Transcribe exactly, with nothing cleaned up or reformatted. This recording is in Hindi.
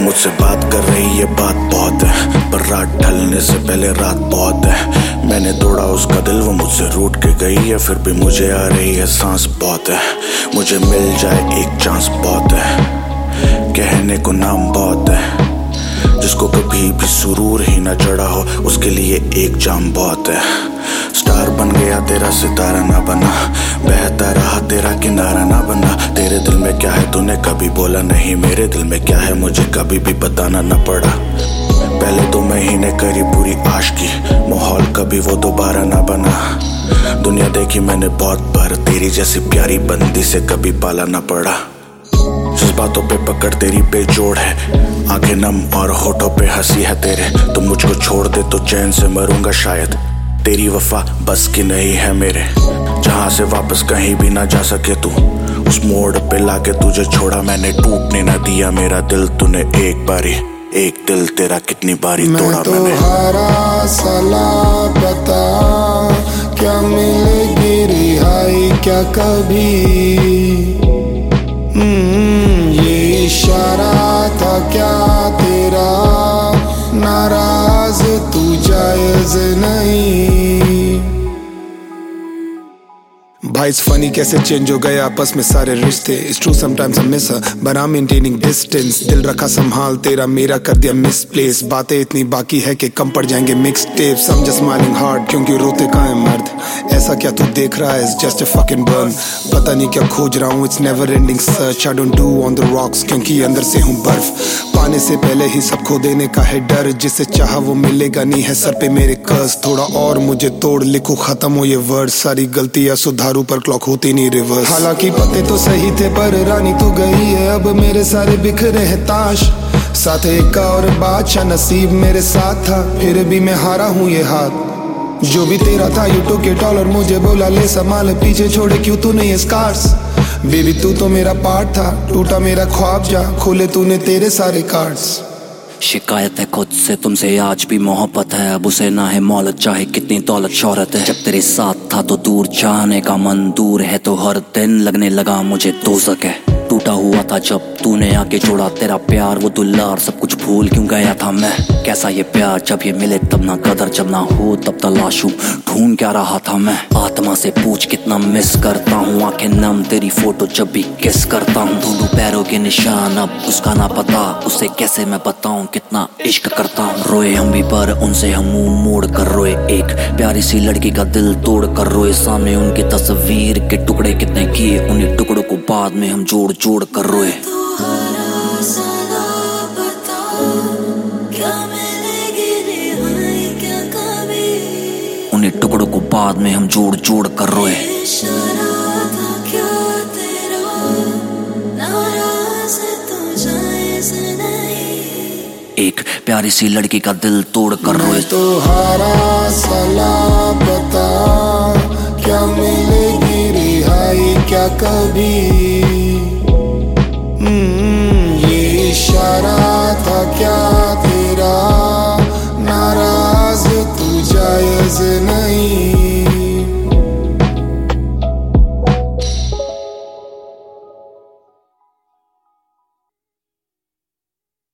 मुझसे बात कर रही है, बात बहुत है, पर रात ढलने से पहले रात बहुत है। मैंने दौड़ा उसका दिल, वो मुझसे रूठ के गई है, फिर भी मुझे आ रही है सांस बहुत है। मुझे मिल जाए एक चांस बहुत है, कहने को नाम बहुत है। जिसको कभी भी सुरूर ही ना चढ़ा हो, उसके लिए एक जाम बहुत है। स्टार बन गया तेरा सितारा ना बना, बहता रहा तेरा किनारा ना बना। तेरे दिल में क्या है तूने कभी बोला नहीं, मेरे दिल में क्या है मुझे कभी भी बताना ना पड़ा। पहले दो महीने करी पूरी आशिकी, माहौल कभी वो दोबारा ना बना। दुनिया देखी मैंने बहुत बार, तेरी जैसी प्यारी बंदी से कभी पाला ना पड़ा। बातों पे पकड़ तेरी बेजोड़ है, आंखें नम और होठों पे हंसी है तेरे। तो मुझको छोड़ दे तो चैन से मरूंगा शायद, तेरी वफा बस की नहीं है मेरे। जहां से वापस कहीं भी ना जा सके तू, उस मोड़ पे लाके तुझे छोड़ा मैंने, टूटने ना दिया मेरा दिल तूने एक बारी। एक दिल तेरा कितनी बारी तोड़ा मैं तो मैंने। हारा साला बता, क्या मिलेगी रिहाई क्या कभी? ये इशारा था क्या तेरा, नाराज तू जायज नहीं। भाई इट्स फनी कैसे चेंज हो गए आपस में सारे रिश्ते। It's true sometimes I miss her but I am maintaining distance. दिल रखा संभाल तेरा मेरा कर दिया मिसप्लेस। बातें इतनी बाकी है कि कम पड़ जाएंगे mix tapes. I'm just smiling hard क्योंकि रोते का है मर्द। ऐसा क्या तू देख रहा है, it's just a fucking burn। पता नहीं क्या खोज रहा हूँ, it's never ending search। I don't do on the rocks क्योंकि अंदर से हूँ बर्फ। पाने से पहले ही सब खो देने का है डर, जिसे चाहा वो मिलेगा नहीं है सर पे मेरे कर्ज। थोड़ा और मुझे तोड़ लिखो खत्म हो ये वर्ड, सारी गलतियां सुधारू पर क्लॉक होती नहीं रिवर्स। हालांकि पते तो सही थे पर रानी तू गई है, अब मेरे सारे बिखरे हैं ताश। साथ एक और बादशाह नसीब मेरे साथ था, फिर भी मैं हारा हूँ ये हाथ। जो भी तेरा था यू टुक इट ऑल और मुझे बोला ले संभाल, पीछे छोड़े क्यों तूने ये स्कार्स। बेबी तू तो मेरा पार्ट था, टूटा मेरा ख्वाब जा, खोले तूने तेरे सारे कार्ड्स। शिकायत है खुद से तुमसे आज भी मोहब्बत है, अब उसे ना है मौलत चाहे कितनी दौलत शोहरत है। जब तेरे साथ था तो दूर जाने का मन, दूर है तो हर दिन लगने लगा मुझे दोज़ख है। टूटा हुआ था जब तूने आके जोड़ा तेरा प्यार, वो दुल्लार सब कुछ भूल क्यों गया था मैं। कैसा ये प्यार जब ये मिले तब ना कदर, जब ना हो तब तलाशूं ढूंढ क्या रहा था मैं। आत्मा से पूछ कितना मिस करता हूँ, आंखें नम तेरी फोटो जब भी किस करता हूँ। ढूंढूं पैरों के निशान अब उसका ना पता, उसे कैसे मैं बताऊं कितना इश्क करता हूँ। रोए हम भी पर उनसे हम मुंह मोड़ कर रोए, एक प्यारी सी लड़की का दिल तोड़ कर रोए। सामने उनकी तस्वीर के टुकड़े कितने किए, उन्हीं टुकड़ों को बाद में हम जोड़ जोड़ कर रोए। उन्हीं टुकड़ों को बाद में हम जोड़ जोड़ कर रोए। एक प्यारी सी लड़की का दिल तोड़ कर रोए। तो हारा साला बता, क्या मिलेगी रिहाई क्या कभी? ये इशारा था क्या तेरा, नाराज तू जायज नहीं।